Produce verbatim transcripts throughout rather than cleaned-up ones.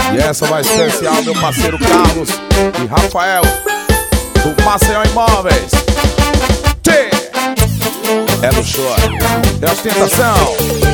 E essa vai especial meu parceiro Carlos e Rafael do Maceió Imóveis. Tchê! É no choro, é ostentação.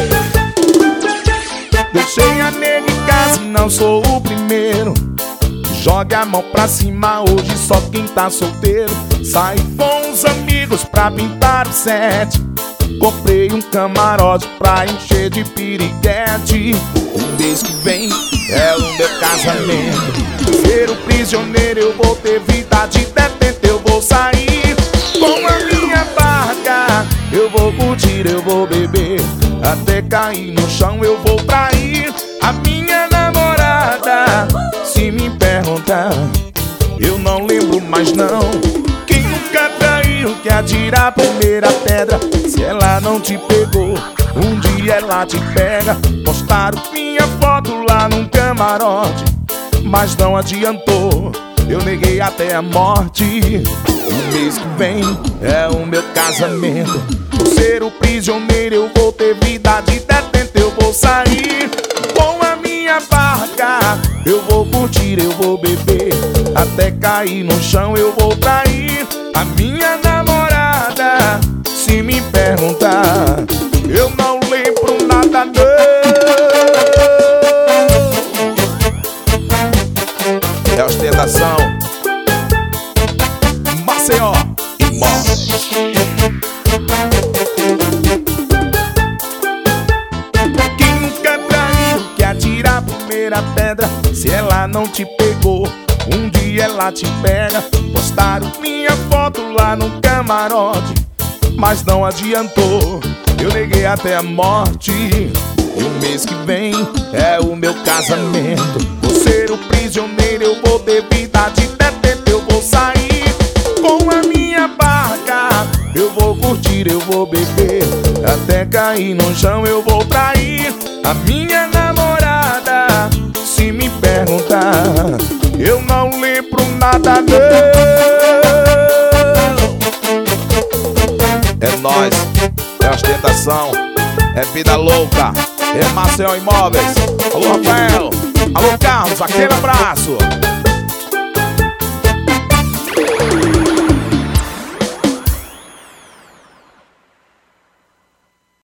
Deixei a nega em casa e não sou o primeiro. Jogue a mão pra cima, hoje só quem tá solteiro. Saí com os amigos pra pintar o set. Comprei um camarote pra encher de piriguete. O mês que vem é o meu casamento. Ser o prisioneiro, eu vou ter vida de detento. Eu vou sair com a minha barca. Eu vou curtir, eu vou beber, até cair no chão eu vou trair a minha namorada. Se me perguntar, eu não lembro mais não. Quem nunca traiu quer atirar a primeira pedra. Se ela não te pegou, um dia ela te pega. Postaram minha foto lá num camarote, mas não adiantou, eu neguei até a morte. O mês que vem é o meu casamento. Vou ser o prisioneiro, eu vou ter vida de detento. Eu vou sair com a minha barca. Eu vou curtir, eu vou beber, até cair no chão eu vou trair a minha namorada. Se me perguntar, eu não lembro nada não. É ostentação. Maceió Imóveis. Quem nunca traiu quer atirar a primeira pedra. Se ela não te pegou, um dia ela te pega. Postaram minha foto lá no camarote, mas não adiantou, eu neguei até a morte. E o mês que vem é o meu casamento. Vou ser o prisioneiro, eu vou ter vida de detento. Eu vou sair com a minha barca. Eu vou curtir, eu vou beber, até cair no chão eu vou trair a minha namorada. Se me perguntar, eu não lembro nada não. É nóis, é ostentação, é vida louca, é Maceió Imóveis. Alô Rafael, alô Carlos, aquele abraço.